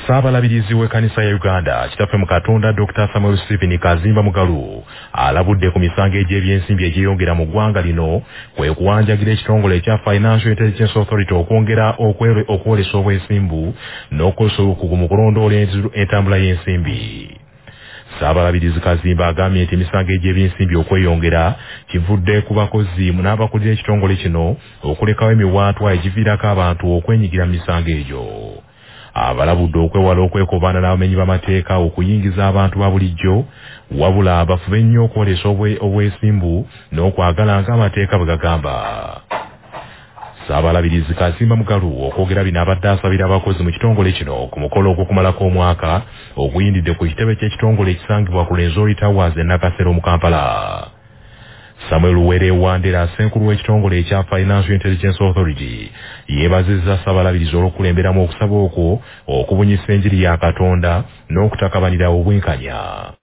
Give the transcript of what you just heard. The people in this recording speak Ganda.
Saabalabirizi w'ekkanisa ya Uganda kitaffe mu Katonda Dr. Samuel Stephen Kazimba Mugalu alabudde ku misango egy'ebyensimbi egyeyongera mu ggwanga lino kwe kuwanjagira ekitongole ekya Financial Intelligence Authority okwongera okwolesa obwesimbu n'okukosa obukugu mu kulondoola entambula y'ensimbi. Saabalabirizi Kazimba agambye nti emisango egy'ebyensimbi okweyongera kivudde ku bakozi n'abakulira ekitongole kino okulekawo emiwaatwa egiviirako abantu okwenyigira mu misango egyo. Abalabudde okwewala okwekobaana n'abamenyi b'amateeka okuyingiza abantu ba bulijjo wabula bafube nnyo okwolesa obwesimbu n'okwagala ng'amateeka bwe gagamba. Saabalabirizi Kazimba Mugalu okwogera bino abadde asabira abakozi mu kitongole kino ku mukolo ogw'okumalako omwaka oguyindidde ku kitebe ky'ekitongole ekisangibwa ku Lenzori Towers e Nakasero mu Kampala. Samuel Were Wandera Senkulu w'ekitongole ekya Financial Intelligence Authority yeebazizza Saabalabirizi olw'okukulemberamu okusaba okwo okubunyisa enjiri ya Katonda n'okutakabanira obwenkanya.